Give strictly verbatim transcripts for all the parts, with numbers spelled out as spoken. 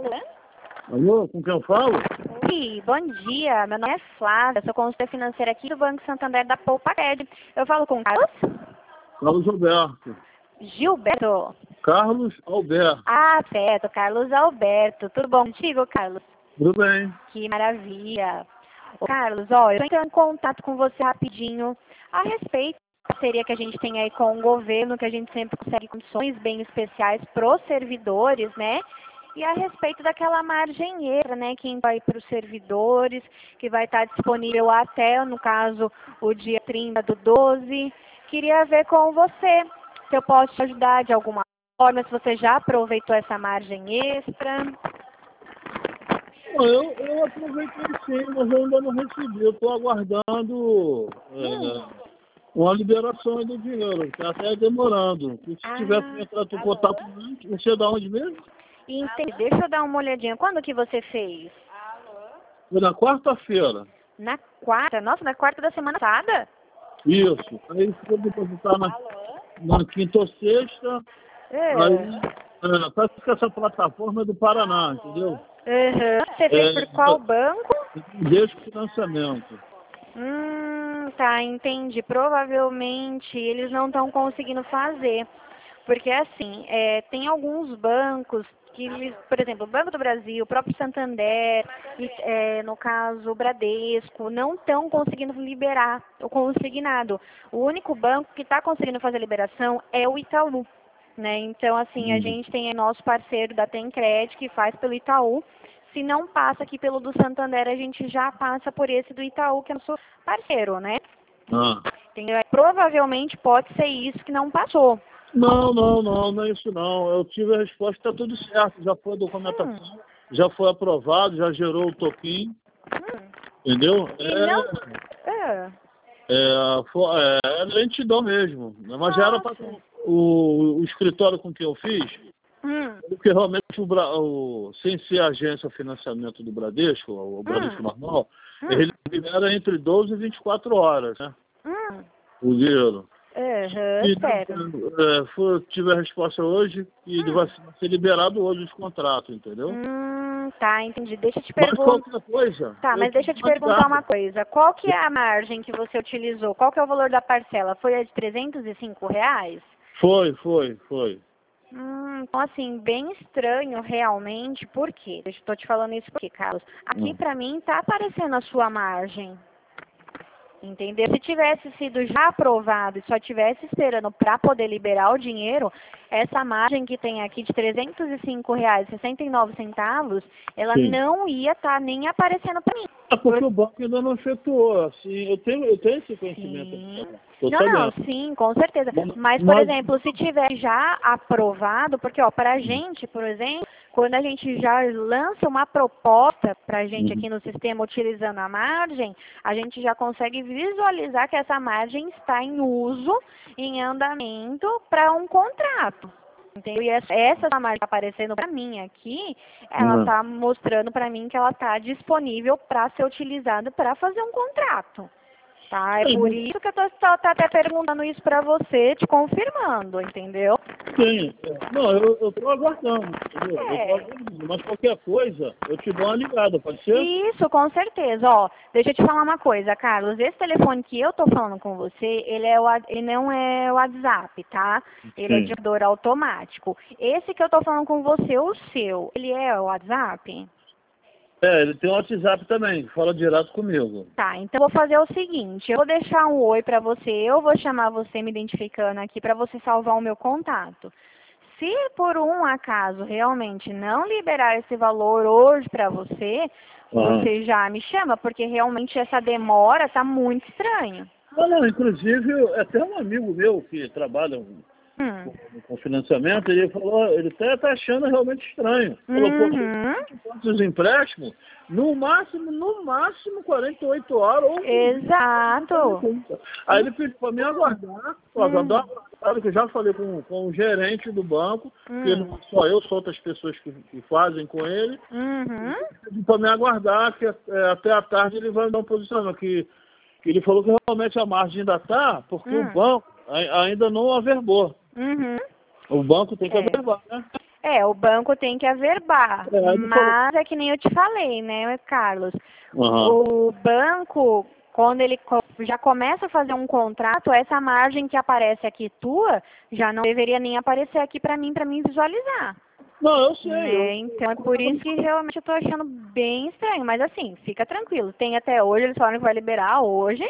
Alô? Alô, com quem eu falo? Oi, bom dia. Meu nome é Flávia, sou consultora financeira aqui do Banco Santander da Poupa Cred. Eu falo com o Carlos? Carlos Alberto. Gilberto. Carlos Alberto. Ah, certo, Carlos Alberto. Tudo bom contigo, Carlos? Tudo bem? Que maravilha. Ô, Carlos, ó, eu estou entrando em contato com você rapidinho a respeito da parceria que a gente tem aí com o governo, que a gente sempre consegue condições bem especiais para os servidores, né? E a respeito daquela margem extra, né, que vai para os servidores, que vai estar disponível até, no caso, o dia trinta do doze. Queria ver com você se eu posso te ajudar de alguma forma, se você já aproveitou essa margem extra. Eu, eu aproveitei sim, mas eu ainda não recebi. Eu estou aguardando Hum. é, uma liberação do dinheiro, está até demorando. Se Ah, tivesse entrado em contato antes, você é da onde mesmo? entendi. Deixa eu dar uma olhadinha. Quando que você fez? Foi na quarta-feira. Na quarta? Nossa, na quarta da semana passada? Isso. Aí ficou depositar na, na quinta ou sexta. É. Aí, é, parece que essa plataforma é do Paraná, entendeu? Uhum. Você fez por É, qual banco? desde o financiamento. Hum, tá, entendi. Provavelmente eles não estão conseguindo fazer. Porque assim, é, tem alguns bancos que eles, por exemplo, o Banco do Brasil, o próprio Santander, e, é, no caso o Bradesco, não estão conseguindo liberar o consignado. O único banco que está conseguindo fazer a liberação é o Itaú. Né? Então, assim, a Hum. gente tem nosso parceiro da Tencred, que faz pelo Itaú. Se não passa aqui pelo do Santander, a gente já passa por esse do Itaú, que é nosso parceiro, né? Ah. Entendeu? Provavelmente pode ser isso que não passou. Não, não, não, não é isso não. Eu tive a resposta, está tudo certo. Já foi a documentação, Hum. já foi aprovado, já gerou o toquinho, Hum. entendeu? E não... É, É. é, foi, é, é lentidão mesmo. Mas já era para Nossa. o, o escritório com que eu fiz, Hum. porque realmente o, Bra- o, sem ser a agência de financiamento do Bradesco, o Bradesco Hum. normal, Hum. ele libera entre doze e vinte e quatro horas, né? Hum. O dinheiro. Uhum, E, certo. é, foi, tive a resposta hoje e ele vai Hum. ser liberado hoje os contratos, entendeu? Hum, tá, entendi. Deixa eu te Mas perguntar. qualquer coisa, Tá, eu mas te deixa eu dou te uma perguntar uma ligada. coisa. Qual que é a margem que você utilizou? Qual que é o valor da parcela? Foi a de trezentos e cinco reais? Foi, foi, foi. Hum, então assim, bem estranho realmente. Por quê? Deixa eu tô te falando isso porque, Carlos. Aqui Hum. pra mim tá aparecendo a sua margem. Entendeu? Se tivesse sido já aprovado e só tivesse esperando para poder liberar o dinheiro, essa margem que tem aqui de trezentos e cinco reais e sessenta e nove centavos, ela Sim. não ia estar nem aparecendo para mim. É porque o banco ainda não efetuou, assim, eu tenho, eu tenho esse conhecimento. Sim. Tô Não, não, sabendo. sim, com certeza. Mas, Mas, por mas- exemplo, se tiver já aprovado, porque, ó, para a Hum, gente, por exemplo, quando a gente já lança uma proposta para a gente hum. aqui no sistema utilizando a margem, a gente já consegue visualizar que essa margem está em uso, em andamento para um contrato. Entendeu? E essa, essa margem que está aparecendo para mim aqui, ela Hum. está mostrando para mim que ela está disponível para ser utilizada para fazer um contrato. Tá? É É, por mas isso que eu tô, tô, tô até perguntando isso para você, te confirmando, entendeu? tem, é. Não, eu, eu tô aguardando, entendeu? Eu tô É. aguardando, mas qualquer coisa, eu te dou uma ligada, pode ser? Isso, com certeza. Ó, deixa eu te falar uma coisa, Carlos. Esse telefone que eu tô falando com você, ele, é o, wa- ele não é o WhatsApp, tá? Ele é de Sim. operador automático. Esse que eu tô falando com você, o seu, ele é o WhatsApp? É, ele tem um WhatsApp também, fala direto comigo. Tá, então eu vou fazer o seguinte, eu vou deixar um oi pra você, eu vou chamar você me identificando aqui pra você salvar o meu contato. Se por um acaso realmente não liberar esse valor hoje pra você, Aham. você já me chama, porque realmente essa demora tá muito estranha. Não, não, inclusive, até um amigo meu que trabalha Hum. com, com financiamento, ele falou, ele até está achando realmente estranho. Falou, pô, Uhum. quantos empréstimos? No máximo, no máximo quarenta e oito horas ou Exato. aí ele pediu para mim aguardar, ó, dar uma Uhum. aguardada, que eu já falei com, com o gerente do banco, porque Hum. não só eu, só outras pessoas que, que fazem com ele, Uhum. pediu para me aguardar, que é, até a tarde ele vai me dar um posicionamento, que, que ele falou que realmente a margem ainda está, porque o Hum. banco ai- ainda não averbou. Uhum. O banco tem que É. averbar, né? É, o banco tem que averbar, É, mas é que nem eu te falei, né, Carlos? Uhum. O banco, quando ele co- já começa a fazer um contrato, essa margem que aparece aqui tua, já não deveria nem aparecer aqui para mim, para mim visualizar. Não, eu sei. Eu... Né? Então é por isso que realmente eu tô achando bem estranho, mas assim, fica tranquilo. Tem até hoje, eles falaram que vai liberar hoje.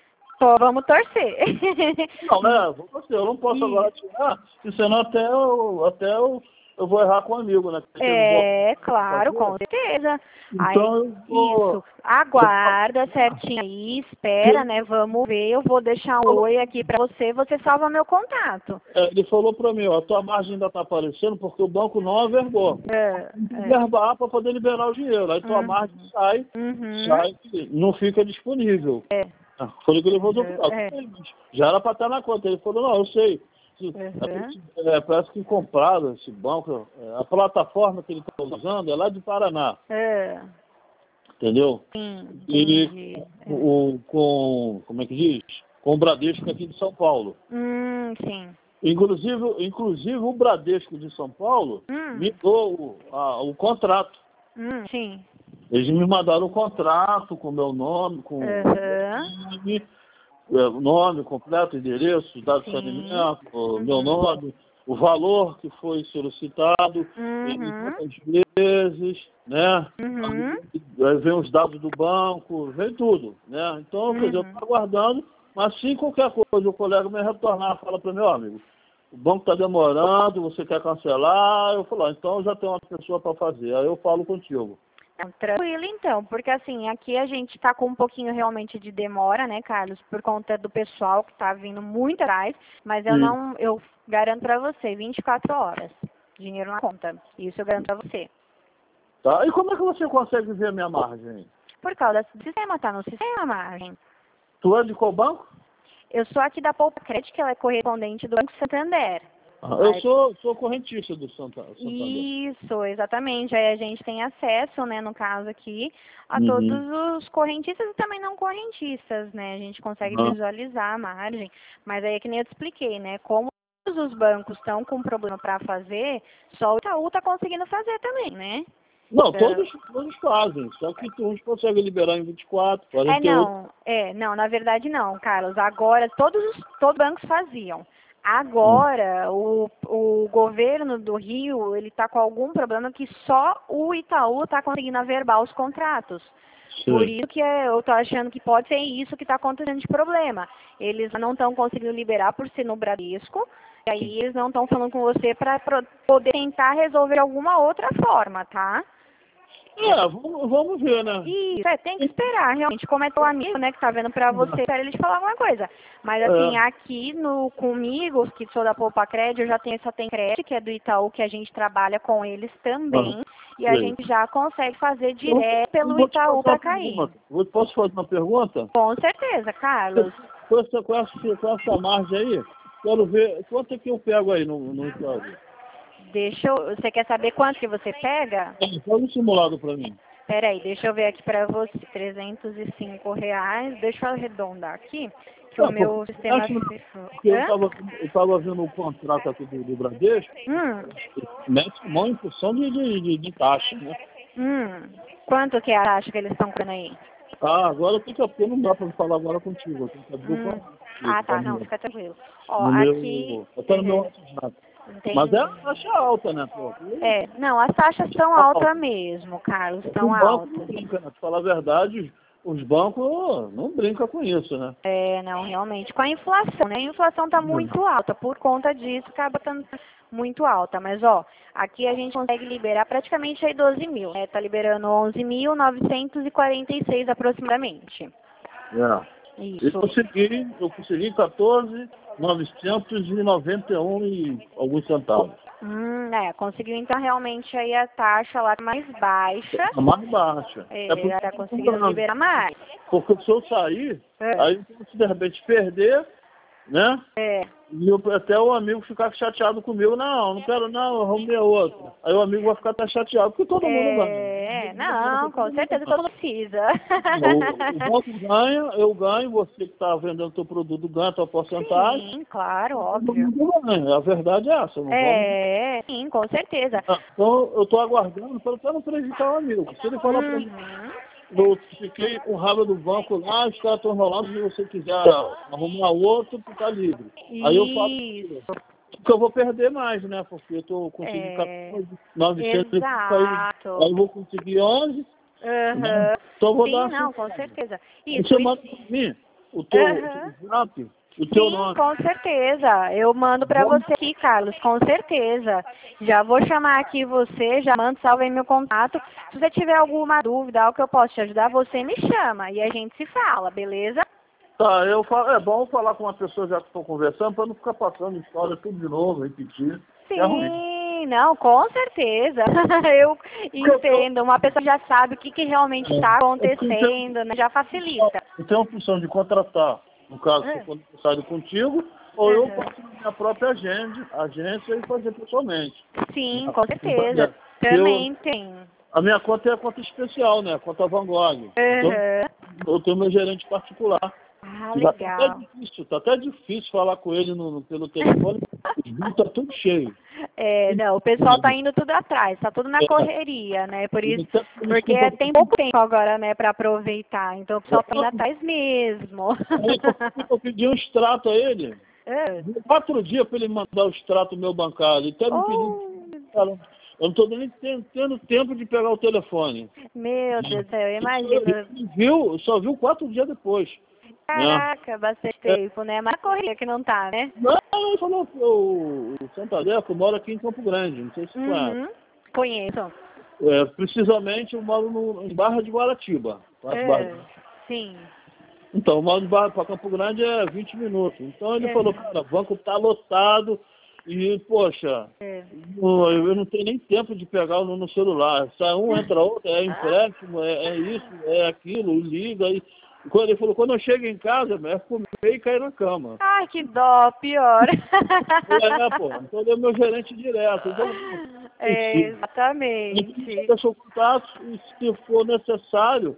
Só vamos torcer. Não, né? Você, eu não posso agora tirar, porque senão até eu, até eu, eu vou errar com o amigo, né? Porque eu vou É, claro, fazer. com certeza. Aí, Então eu isso, vou. aguarda certinho aí, espera, Ele, né? Vamos ver, eu vou deixar um oi aqui pra você, você salva meu contato. é, ele falou para mim, ó, a tua margem ainda está aparecendo porque o banco não averbou. É, Tem que é. averbar para poder liberar o dinheiro. Aí tua Uhum. margem sai, Uhum. sai, não fica disponível. É. Ah, falei que ele levou o Uhum. documento. É. Já era para estar na conta. Ele falou, não, eu sei. Uhum. É, parece que compraram esse banco. é, A plataforma que ele está usando é lá de Paraná, É. entendeu? Sim, E entendi. É. o, com, como é que diz? Com o Bradesco aqui de São Paulo. Hum, sim. Inclusive, inclusive o Bradesco de São Paulo me Hum, deu o, a- o contrato. hum, sim. Eles me mandaram o contrato com o meu nome, com o meu Uhum. nome, é, o nome completo, endereço, dado de Sim. saneamento, o meu Uhum. nome, o valor que foi solicitado, em Uhum. quantas vezes, né? Uhum. Aí vem os dados do banco, vem tudo, né? Então, quer dizer, eu Uhum. estou aguardando, mas se qualquer coisa o colega me retornar, fala para meu amigo, o banco está demorando, você quer cancelar, eu falo, ah, então já tem uma pessoa para fazer, aí eu falo contigo. Não, tranquilo então, porque assim, aqui a gente está com um pouquinho realmente de demora, né, Carlos, por conta do pessoal que está vindo muito atrás, mas eu Sim. não, eu garanto para você, vinte e quatro horas, dinheiro na conta, isso eu garanto para você. Tá? E como é que você consegue ver a minha margem? Por causa do sistema, tá no sistema a margem. Tu é de qual banco? Eu sou aqui da Poupa Crédito, que ela é correspondente do Banco Santander. Ah, eu Aí, sou, sou correntista do Santa, Santander. isso, exatamente. Aí a gente tem acesso, né, no caso aqui, a todos Uhum. os correntistas e também não correntistas, né? A gente consegue Ah. visualizar a margem, mas aí é que nem eu te expliquei, né? Como todos os bancos estão com problema para fazer, só o Itaú está conseguindo fazer também, né? Não, Então, todos, todos fazem, só que uns conseguem liberar em vinte e quatro, é, quarenta e oito. não, é, não, na verdade não, Carlos. Agora, todos os todos os bancos faziam. Hum. Agora, o, o governo do Rio, ele está com algum problema que só o Itaú está conseguindo averbar os contratos. Por Sim. isso que é, eu estou achando que pode ser isso que está acontecendo de problema. Eles não estão conseguindo liberar por ser no Bradesco, e aí eles não estão falando com você para poder tentar resolver de alguma outra forma, tá? É, vamos, vamos ver, né? Isso, é, tem que esperar, realmente. Como é teu amigo, né, que tá vendo pra você, espera ele te falar alguma coisa. Mas assim, É. aqui no comigo, que sou da Poupa Crédito, eu já tenho essa Tem Crédito, que é do Itaú, que a gente trabalha com eles Ah, também. E a sei. gente já consegue fazer Eu, direto eu pelo vou te Itaú fazer uma pra cair. pergunta. Vou- Posso fazer uma pergunta? Com certeza, Carlos. Com essa, com essa, com essa margem aí, quero ver quanto é que eu pego aí no, no Itaú. Deixa eu, você quer saber quanto que você pega? É, faz um simulado para mim. Peraí, deixa eu ver aqui pra você. trezentos e cinco reais. Deixa eu arredondar aqui, que o Não, porque, meu sistema... acho cifrou. que eu Hã? estava eu tava vendo o contrato aqui do, do Bradesco, Hum. mete mão em função de, de, de, de taxa, né? Hum, quanto que é a taxa que eles estão cobrando aí? Ah, agora fica porque não dá para falar agora contigo, eu tenho que abrir o Hum. contrato Ah, aqui, tá tá, não, no, fica tranquilo. Ó, no aqui, meu. Até no meu uhum, WhatsApp. Mas é entendi. a taxa alta, né, pô? É, não, as taxas estão altas mesmo, Carlos, O estão banco não altas. brinca, né? Pra falar a verdade, os bancos não brincam com isso, né? É, não, realmente, com a inflação, né? A inflação está muito alta, por conta disso acaba estando muito alta. Mas, ó, aqui a gente consegue liberar praticamente aí doze mil, né? Tá liberando onze mil novecentos e quarenta e seis aproximadamente. É. Eu Isso. consegui, eu consegui quatorze mil novecentos e noventa e um e alguns centavos. Hum, é, conseguiu então realmente aí a taxa lá mais baixa. A mais baixa. É É, porque, ela tá conseguindo liberar mais. porque se eu sair, É. aí se de repente perder, né? É. E eu, até o amigo ficar chateado comigo, não, não quero não, eu arrumei outra. Aí o amigo vai ficar até chateado, porque todo mundo ganha. É, não, com certeza todo mundo precisa. O, o banco ganha, eu ganho, você que está vendendo seu produto ganha a tua porcentagem. Sim, claro, Todo óbvio. mundo ganha, a verdade é essa. Não É, sim, com certeza. vamos... Então eu estou aguardando para até não prejudicar o amigo. Se ele falar para mim, Uhum. eu fiquei com raiva do banco lá, os caras estão enrolando, se você quiser arrumar outro, tu tá livre. Aí eu falo Isso. que eu vou perder mais, né? Porque eu tô conseguindo É, quatorze, novecentos, aí exato. eu vou conseguir onze, né? Uhum. Então eu vou Sim, dar não, assim. com certeza. Isso, Você manda isso. pra mim o teu, o teu Uhum. zap, o teu Sim, nome. com certeza. Eu mando pra Vamos- você aqui, Carlos, com certeza. Já vou chamar aqui você, já mando salve aí meu contato. Se você tiver alguma dúvida, algo que eu possa te ajudar, você me chama e a gente se fala, beleza? Tá, eu falo, é bom falar com uma pessoa já que estou conversando, para não ficar passando história tudo de novo, repetir. É ruim. Sim, não, com certeza. Eu entendo. Uma pessoa já sabe o que, que realmente está É porque eu tenho, acontecendo, né? Já facilita. eu tenho a opção de contratar, no caso, se Uhum. for necessário contigo, ou eu posso na minha própria agência, agência e fazer pessoalmente. Sim, com certeza. Eu, Também tem. a minha conta é a conta especial, né? A conta Van Gogh. Então, Uhum. eu tenho meu gerente particular. Ah, Já tá até legal. difícil, tá até difícil falar com ele no, no- pelo telefone. Os vídeos tá tudo cheio. É, não, o pessoal tá indo tudo atrás, tá tudo na correria, né? Por isso, porque tem pouco tempo agora, né, para aproveitar. Então o pessoal tá indo atrás mesmo. Aí eu, eu pedi um extrato a ele. É. Deu quatro dias para ele mandar o extrato meu bancário. Ele até me pediu. Oh, Cara, eu não estou nem tendo, tendo tempo de pegar o telefone. meu Deus do céu, Ele imagina. viu, só viu quatro dias depois. Né? Caraca, bastante É, tempo, né? Mas a correria que não tá, né? não, ele falou que o, o Santander, que eu moro aqui em Campo Grande, não sei se conhece. Uhum. Conheço. É, precisamente eu moro no, em Barra de Guaratiba. Conhece Barra É, de- sim. Então, o moro de Barra para Campo Grande é vinte minutos. Então ele É, falou, cara, o banco tá lotado e, poxa, é. não- eu não tenho nem tempo de pegar no, no celular. Sai um, entra outro, é empréstimo, é, é isso, é aquilo, e liga. E, quando ele falou, quando eu chego em casa, é comer e cair na cama. Ai, que dó, pior. É, pô, então ele é meu gerente direto. Então, É, enfim, exatamente. eu sou contato e se for necessário,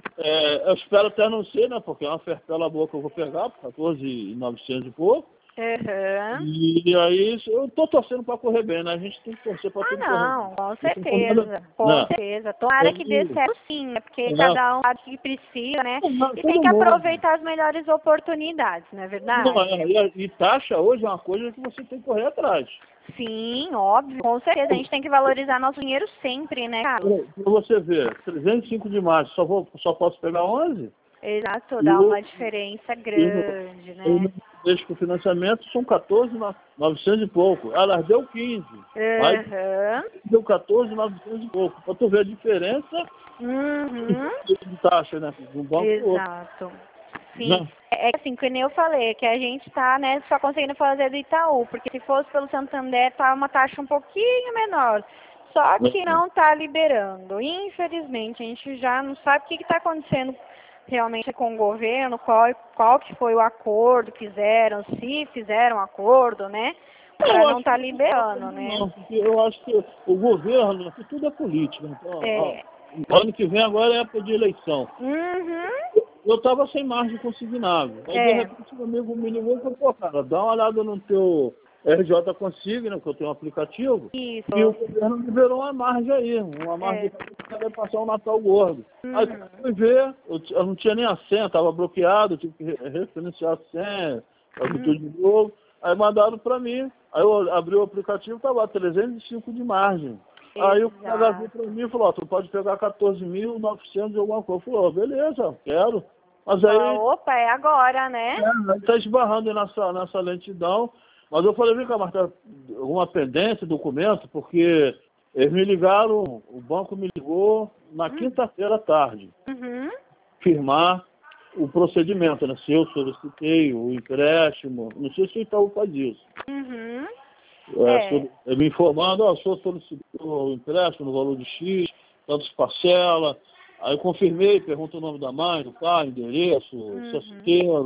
é, eu espero até não ser, né? Porque é uma ferpela boa que eu vou pegar, por quatorze mil e novecentos e pouco. Uhum. E aí eu tô torcendo para correr bem, né? A gente tem que torcer para Ah, tudo correr bem. não, com Eu tô falando, certeza, com né? certeza. Tomara que dê Aí, certo sim, né? Porque é, cada um sabe o que precisa, né? não, E tem todo que mundo. aproveitar as melhores oportunidades, não é Não, verdade? é, e, a- e taxa hoje é uma coisa que você tem que correr atrás. Sim, óbvio, com certeza. A gente tem que valorizar nosso dinheiro sempre, né, Carlos? Para você ver, trezentos e cinco de março, só, vou, só posso pegar onze? Exato, E dá o, uma diferença e o, grande, eu né? não deixo que o financiamento são quatorze mil e novecentos e pouco. Elas deu quinze, mas Aham. deu quatorze mil e novecentos e pouco. Para tu ver a diferença Uhum. de taxa, né? De um banco para o outro. Exato. Sim. Né? É que assim, que nem eu falei, que a gente tá, né, só conseguindo fazer do Itaú, porque se fosse pelo Santander, tá uma taxa um pouquinho menor. Só que não tá liberando. Infelizmente, a gente já não sabe o que está acontecendo realmente com o governo, qual, qual que foi o acordo que fizeram, se fizeram acordo, né? Para Eu não acho tá que liberando, né? não, porque eu acho que o governo, que tudo é política. Então, ó, É. o ano que vem agora é época de eleição. Uhum. Eu estava sem margem consignável. Aí, de É. repente, um amigo me ligou e falou, pô, cara, dá uma olhada no teu R J Consigna, que eu tenho um aplicativo, Isso. e o governo liberou uma margem aí, uma margem É. que vai passar um Natal gordo. Aí Uhum. eu fui ver, eu, t- eu não tinha nem a senha, estava bloqueado, eu tive que re- referenciar a senha, fazer tudo de novo. Aí mandaram para mim, aí eu abri o aplicativo, estava lá, trezentos e cinco de margem. Aí o cara Exato. veio para mim e falou, ó, tu pode pegar quatorze mil e novecentos e alguma coisa. Eu falei, ó, beleza, quero. Mas aí, Fala, opa, é agora, né? é, aí tá esbarrando aí nessa, nessa lentidão. Mas eu falei, vem cá, Marta, alguma pendência, documento, porque eles me ligaram, o banco me ligou na Hum. quinta-feira à tarde, Uhum. firmar o procedimento, né? Se eu solicitei o empréstimo, não sei se o Itaú faz isso. Uhum. É, É. so- é, me informando, ó, o senhor solicitou o empréstimo no valor de X, tantas parcelas. Aí eu confirmei, pergunto o nome da mãe, do pai, endereço, Uhum. solteiro,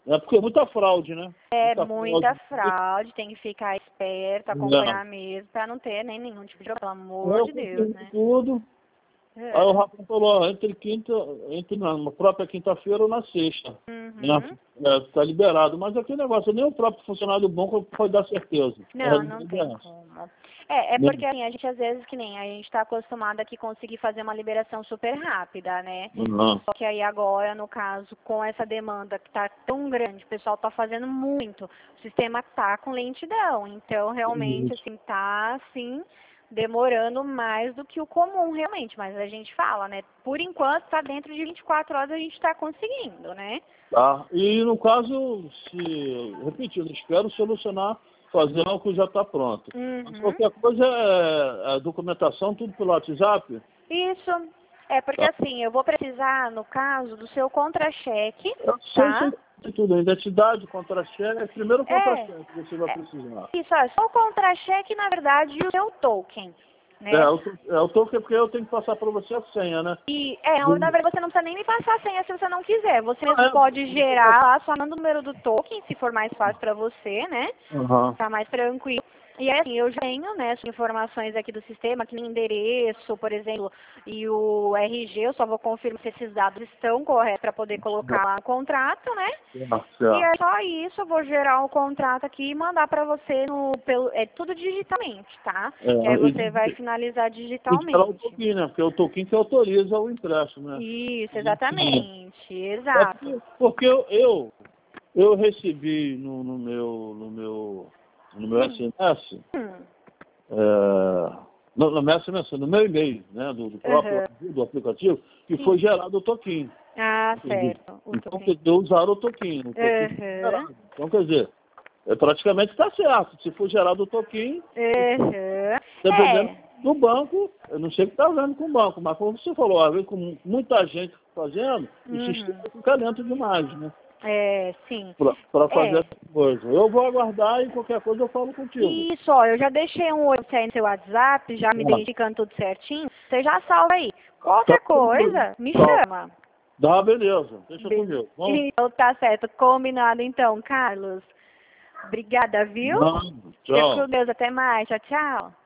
É porque é muita fraude, né? É Muita muita fraude. fraude, tem que ficar esperto, acompanhar mesmo, pra não ter nem nenhum tipo de problema, pelo amor Eu de Deus, confirmo né? tudo. É. Aí o rapaz falou, ó, entre quinta, entre na na própria quinta-feira ou na sexta. Uhum. Né? É, tá liberado. Mas aquele negócio, nem o próprio funcionário do banco pode dar certeza. Não, É, não tem como. É, é né? porque assim, a gente às vezes que nem a gente está acostumado aqui conseguir fazer uma liberação super rápida, né? Uhum. Só que aí agora, no caso, com essa demanda que está tão grande, o pessoal está fazendo muito, o sistema está com lentidão. Então, realmente, assim, tá assim, demorando mais do que o comum, realmente. Mas a gente fala, né? Por enquanto, está dentro de vinte e quatro horas a gente está conseguindo, né? Tá. E no caso, se, repetindo, espero solucionar, fazer algo que já está pronto. Mas Uhum. qualquer coisa é, é documentação, tudo pelo WhatsApp. Isso. É porque Tá. assim, eu vou precisar, no caso, do seu contra-cheque, Eu sei, tá? sei de tudo, identidade, contra-cheque, primeiro É, contra-cheque que você vai é. precisar. Isso, é só o contra-cheque, na verdade, e o seu token, É, né? eu, tô- é, eu tô aqui porque eu tenho que passar para você a senha, né? E, é, na verdade, você não precisa nem me passar a senha se você não quiser. Você Ah, mesmo pode é? gerar lá, só manda o número do token, se for mais fácil pra você, né? Aham. Tá mais tranquilo. E aí, assim, eu já tenho, né, as informações aqui do sistema, que nem endereço, por exemplo, e o R G, eu só vou confirmar se esses dados estão corretos para poder colocar lá no contrato, né? Certo, E é certo. só isso, eu vou gerar o contrato aqui e mandar para você no, pelo, é tudo digitalmente, tá? É, Que aí você vai e, finalizar e esperar o digitalmente. token, né? Porque é o token que autoriza o empréstimo, né? Isso, Sim. exatamente, É exato. porque, porque eu, eu, eu recebi no, no meu, no meu, no meu Hum, S M S, hum, é, no, no meu S M S, no meu e-mail, né, do, do próprio aham, do aplicativo, que foi sim. gerado o token. Ah, Entendeu? certo, o Então, token. quer dizer, usaram o token, o token foi Aham, gerado. Então, quer dizer, é, praticamente está certo. Se for gerado o token, aham. dependendo É, do banco, eu não sei o que está vendo com o banco, mas como você falou, às vezes com muita gente fazendo, o sistema uhum, fica lento demais, né? é, sim. Para fazer É, essa coisa. Eu vou aguardar e qualquer coisa eu falo contigo. isso, ó, eu já deixei um oi aí no seu WhatsApp, já me Tá, identificando tudo certinho. Você já salva aí. tá Qualquer tranquilo. coisa, me Tá, chama. tá, beleza. Deixa Be- comigo. Vamos. Então tá certo, combinado então, Carlos. Obrigada, viu? Não, Fica com tchau. Deus, até mais. Tchau, tchau.